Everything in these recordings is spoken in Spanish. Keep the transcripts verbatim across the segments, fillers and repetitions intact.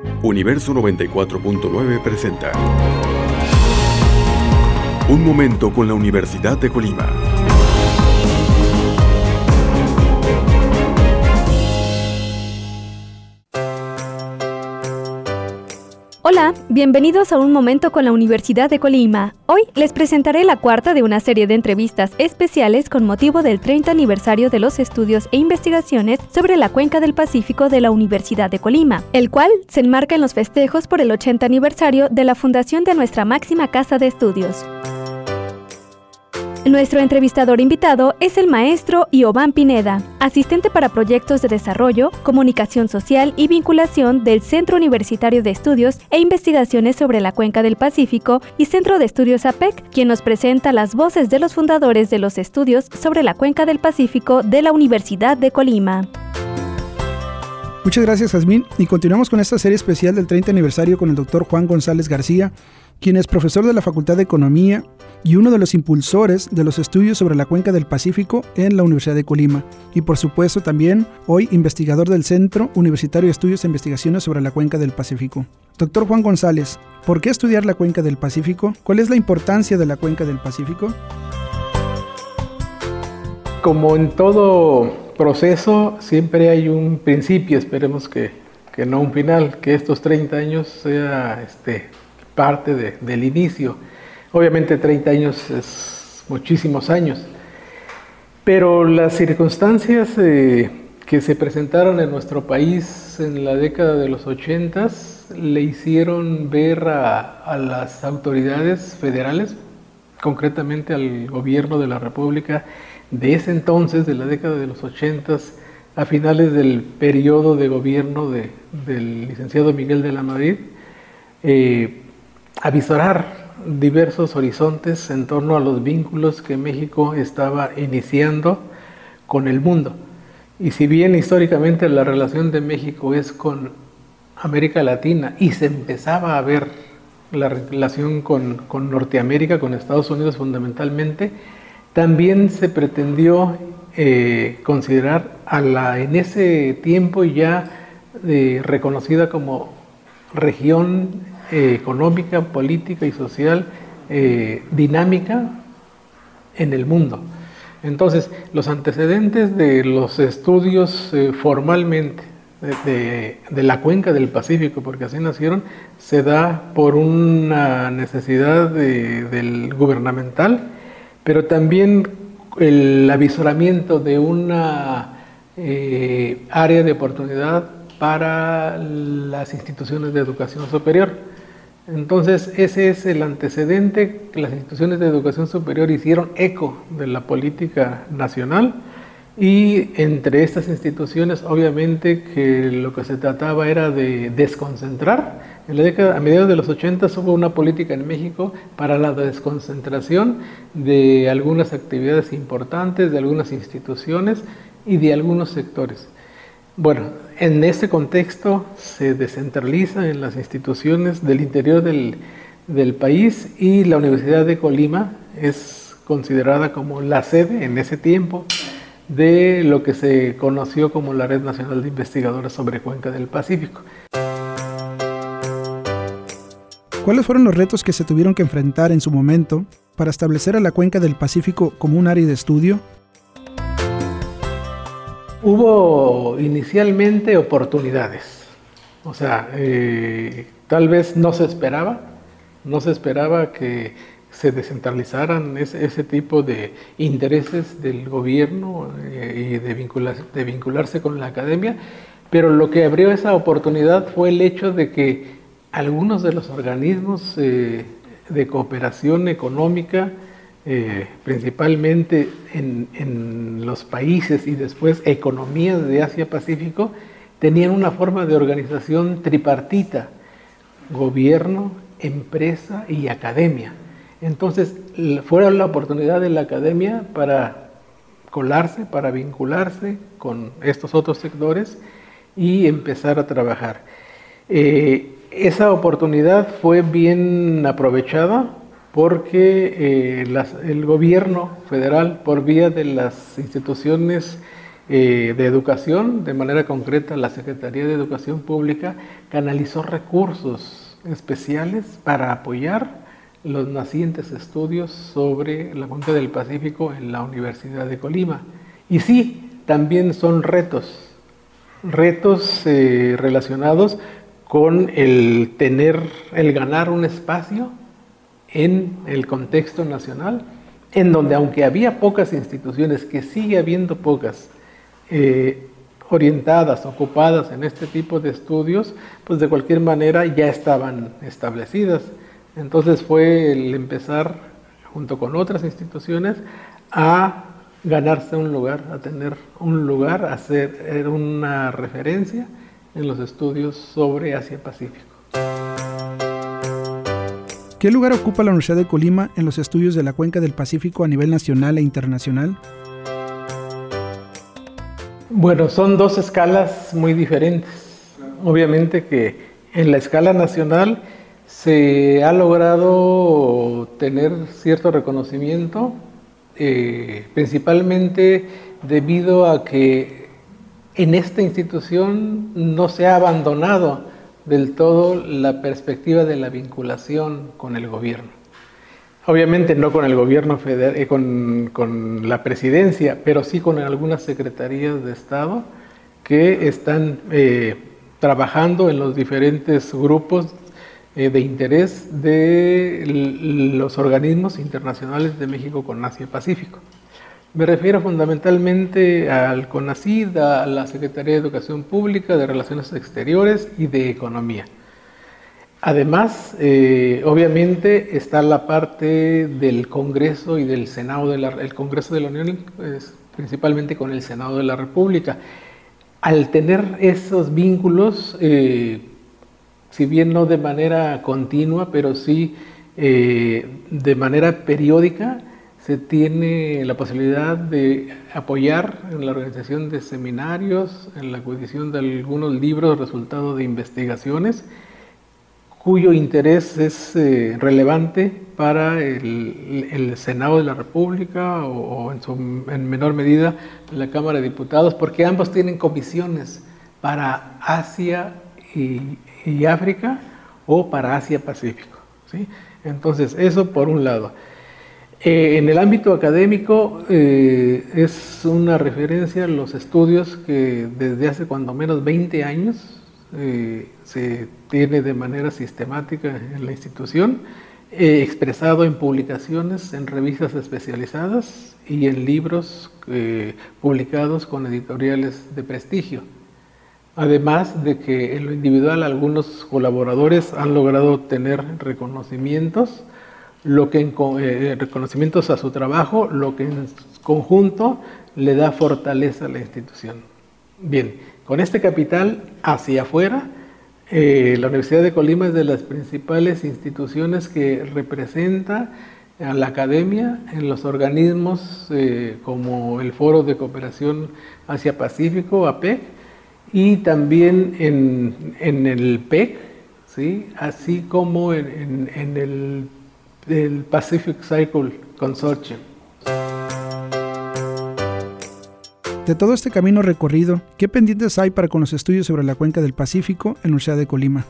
Universo noventa y cuatro punto nueve presenta Un momento con la Universidad de Colima. Hola, bienvenidos a Un Momento con la Universidad de Colima. Hoy les presentaré la cuarta de una serie de entrevistas especiales con motivo del treinta aniversario de los estudios e investigaciones sobre la Cuenca del Pacífico de la Universidad de Colima, el cual se enmarca en los festejos por el ochenta aniversario de la fundación de nuestra máxima casa de estudios. Nuestro entrevistador invitado es el maestro Iovan Pineda, asistente para proyectos de desarrollo, comunicación social y vinculación del Centro Universitario de Estudios e Investigaciones sobre la Cuenca del Pacífico y Centro de Estudios A P E C, quien nos presenta las voces de los fundadores de los estudios sobre la Cuenca del Pacífico de la Universidad de Colima. Muchas gracias, Jazmín, y continuamos con esta serie especial del treinta aniversario con el doctor Juan González García, quien es profesor de la Facultad de Economía y uno de los impulsores de los estudios sobre la Cuenca del Pacífico en la Universidad de Colima, y por supuesto también hoy investigador del Centro Universitario de Estudios e Investigaciones sobre la Cuenca del Pacífico. Doctor Juan González, ¿por qué estudiar la Cuenca del Pacífico? ¿Cuál es la importancia de la Cuenca del Pacífico? Como en todo proceso, siempre hay un principio, esperemos que, que no un final, que estos treinta años sea este, parte de, del inicio. Obviamente treinta años es muchísimos años, pero las circunstancias eh, que se presentaron en nuestro país en la década de los ochentas le hicieron ver a, a las autoridades federales, concretamente al gobierno de la República de ese entonces, de la década de los ochentas, a finales del periodo de gobierno de, del licenciado Miguel de la Madrid, eh, avisorar diversos horizontes en torno a los vínculos que México estaba iniciando con el mundo. Y si bien históricamente la relación de México es con América Latina y se empezaba a ver la relación con, con Norteamérica, con Estados Unidos fundamentalmente, también se pretendió eh, considerar a la en ese tiempo ya eh, reconocida como región Eh, económica, política y social eh, dinámica en el mundo. Entonces, los antecedentes de los estudios eh, formalmente de, de, de la Cuenca del Pacífico, porque así nacieron, se da por una necesidad de, del gubernamental, pero también el avisoramiento de una eh, área de oportunidad para las instituciones de educación superior. Entonces, ese es el antecedente que las instituciones de educación superior hicieron eco de la política nacional, y entre estas instituciones, obviamente, que lo que se trataba era de desconcentrar. En la década, a mediados de los ochenta, hubo una política en México para la desconcentración de algunas actividades importantes, de algunas instituciones y de algunos sectores. Bueno, en ese contexto se descentraliza en las instituciones del interior del, del país, y la Universidad de Colima es considerada como la sede en ese tiempo de lo que se conoció como la Red Nacional de Investigadores sobre Cuenca del Pacífico. ¿Cuáles fueron los retos que se tuvieron que enfrentar en su momento para establecer a la Cuenca del Pacífico como un área de estudio? Hubo inicialmente oportunidades, o sea, eh, tal vez no se esperaba, no se esperaba que se descentralizaran ese, ese tipo de intereses del gobierno eh, y de, vincular, de vincularse con la academia, pero lo que abrió esa oportunidad fue el hecho de que algunos de los organismos eh, de cooperación económica, Eh, principalmente en, en los países y después economías de Asia-Pacífico, tenían una forma de organización tripartita: gobierno, empresa y academia. Entonces, fue la oportunidad de la academia para colarse, para vincularse con estos otros sectores y empezar a trabajar. Eh, esa oportunidad fue bien aprovechada, porque eh, las, el gobierno federal, por vía de las instituciones eh, de Educación, de manera concreta la Secretaría de Educación Pública, canalizó recursos especiales para apoyar los nacientes estudios sobre la cuenca del Pacífico en la Universidad de Colima. Y sí, también son retos, retos eh, relacionados con el tener, el ganar un espacio en el contexto nacional, en donde aunque había pocas instituciones, que sigue habiendo pocas, eh, orientadas, ocupadas en este tipo de estudios, pues de cualquier manera ya estaban establecidas. Entonces fue el empezar, junto con otras instituciones, a ganarse un lugar, a tener un lugar, a ser una referencia en los estudios sobre Asia-Pacífico. ¿Qué lugar ocupa la Universidad de Colima en los estudios de la cuenca del Pacífico a nivel nacional e internacional? Bueno, son dos escalas muy diferentes. Obviamente que en la escala nacional se ha logrado tener cierto reconocimiento, eh, principalmente debido a que en esta institución no se ha abandonado del todo la perspectiva de la vinculación con el gobierno. Obviamente no con el gobierno federal, eh, con, con la presidencia, pero sí con algunas secretarías de Estado que están eh, trabajando en los diferentes grupos eh, de interés de los organismos internacionales de México con Asia-Pacífico. Me refiero fundamentalmente al CONACYT, a la Secretaría de Educación Pública, de Relaciones Exteriores y de Economía. Además, eh, obviamente está la parte del Congreso y del Senado de la, el Congreso de la Unión, pues, principalmente con el Senado de la República. Al tener esos vínculos, eh, si bien no de manera continua, pero sí eh, de manera periódica, se tiene la posibilidad de apoyar en la organización de seminarios, en la edición de algunos libros resultado de investigaciones, cuyo interés es eh, relevante para el, el Senado de la República o, o en, su, en menor medida la Cámara de Diputados, porque ambos tienen comisiones para Asia y, y África o para Asia-Pacífico, ¿sí? Entonces, eso por un lado. Eh, en el ámbito académico eh, es una referencia a los estudios que desde hace cuando menos veinte años eh, se tiene de manera sistemática en la institución, eh, expresado en publicaciones, en revistas especializadas y en libros eh, publicados con editoriales de prestigio. Además de que en lo individual algunos colaboradores han logrado tener reconocimientos, lo que en, eh, reconocimientos a su trabajo, lo que en conjunto le da fortaleza a la institución. Bien, con este capital hacia afuera, eh, la Universidad de Colima es de las principales instituciones que representa a la academia en los organismos eh, como el Foro de Cooperación Asia-Pacífico, A P E C, y también en, en el P E C, ¿sí? Así como en, en, en el del Pacific Circle Consortium. De todo este camino recorrido, ¿qué pendientes hay para con los estudios sobre la cuenca del Pacífico en la Universidad de Colima?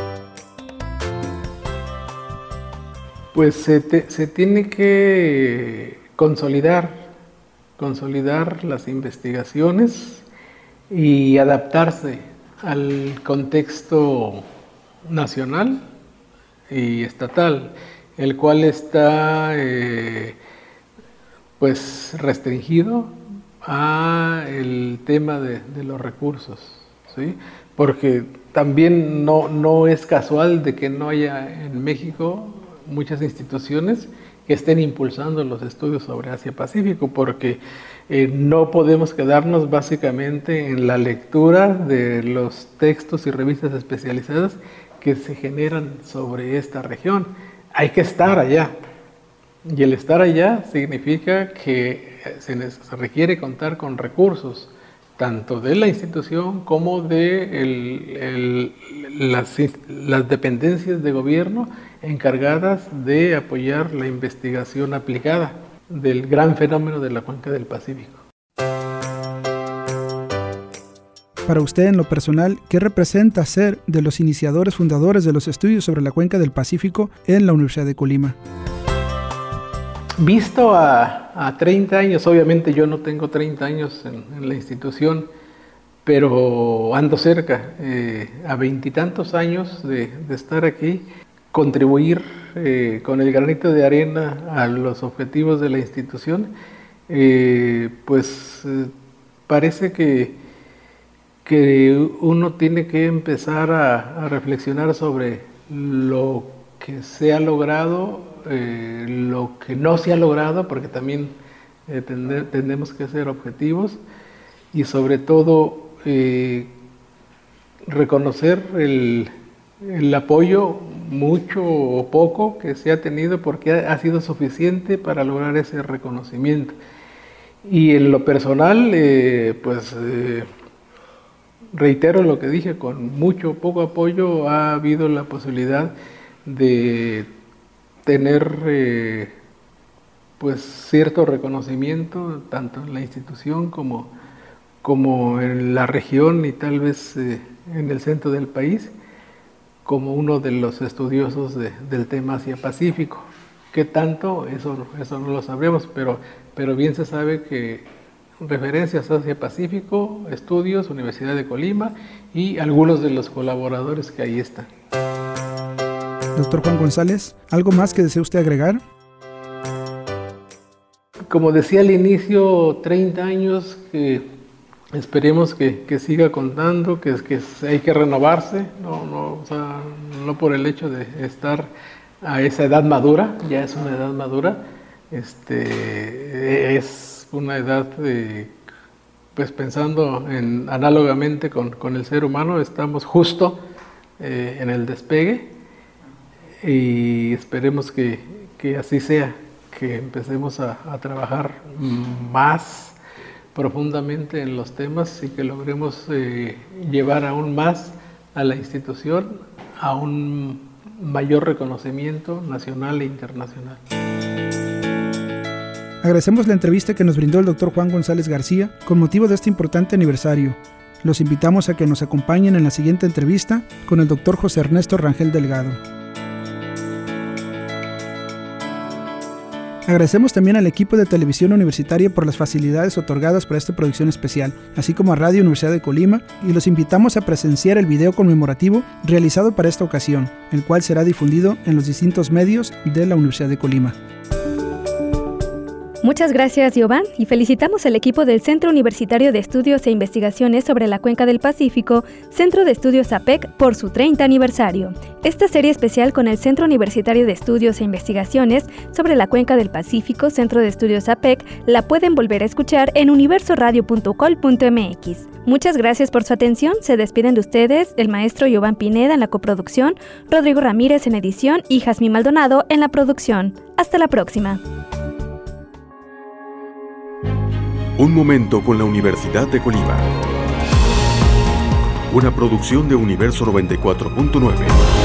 Pues se, te, se tiene que consolidar, consolidar las investigaciones y adaptarse al contexto nacional y estatal, el cual está eh, pues restringido a el tema de, de los recursos, ¿sí? Porque también no, no es casual de que no haya en México muchas instituciones que estén impulsando los estudios sobre Asia-Pacífico, porque eh, no podemos quedarnos básicamente en la lectura de los textos y revistas especializadas que se generan sobre esta región. Hay que estar allá, y el estar allá significa que se, se requiere contar con recursos, tanto de la institución como de el, el, las, las dependencias de gobierno encargadas de apoyar la investigación aplicada del gran fenómeno de la cuenca del Pacífico. Para usted, en lo personal, ¿qué representa ser de los iniciadores fundadores de los estudios sobre la Cuenca del Pacífico en la Universidad de Colima? Visto a, a treinta años, obviamente yo no tengo treinta años en, en la institución, pero ando cerca, eh, a veintitantos años de, de estar aquí, contribuir eh, con el granito de arena a los objetivos de la institución, eh, pues eh, parece que, que uno tiene que empezar a, a reflexionar sobre lo que se ha logrado, eh, lo que no se ha logrado, porque también eh, tende, tenemos que ser objetivos, y sobre todo eh, reconocer el, el apoyo, mucho o poco, que se ha tenido, porque ha, ha sido suficiente para lograr ese reconocimiento. Y en lo personal, eh, pues eh, reitero lo que dije, con mucho o poco apoyo ha habido la posibilidad de tener eh, pues cierto reconocimiento tanto en la institución como, como en la región y tal vez eh, en el centro del país, como uno de los estudiosos de, del tema Asia-Pacífico. ¿Qué tanto? Eso, eso no lo sabremos, pero, pero bien se sabe que referencias Asia-Pacífico, estudios, Universidad de Colima y algunos de los colaboradores que ahí están. Doctor Juan González, ¿algo más que desee usted agregar? Como decía al inicio, treinta años que esperemos que, que siga contando, que, que hay que renovarse, no, no, o sea, no por el hecho de estar a esa edad madura, ya es una edad madura, este, es una edad de, pues pensando en, análogamente con, con el ser humano, estamos justo eh, en el despegue. Y esperemos que, que así sea, que empecemos a, a trabajar más profundamente en los temas y que logremos eh, llevar aún más a la institución a un mayor reconocimiento nacional e internacional. Agradecemos la entrevista que nos brindó el doctor Juan González García con motivo de este importante aniversario. Los invitamos a que nos acompañen en la siguiente entrevista con el doctor José Ernesto Rangel Delgado. Agradecemos también al equipo de Televisión Universitaria por las facilidades otorgadas para esta producción especial, así como a Radio Universidad de Colima, y los invitamos a presenciar el video conmemorativo realizado para esta ocasión, el cual será difundido en los distintos medios de la Universidad de Colima. Muchas gracias, Giovanni, y felicitamos al equipo del Centro Universitario de Estudios e Investigaciones sobre la Cuenca del Pacífico, Centro de Estudios A P E C, por su treinta aniversario. Esta serie especial con el Centro Universitario de Estudios e Investigaciones sobre la Cuenca del Pacífico, Centro de Estudios A P E C, la pueden volver a escuchar en universo radio punto col punto eme equis. Muchas gracias por su atención. Se despiden de ustedes el maestro Giovanni Pineda en la coproducción, Rodrigo Ramírez en edición y Jazmín Maldonado en la producción. Hasta la próxima. Un momento con la Universidad de Colima. Una producción de Universo noventa y cuatro punto nueve.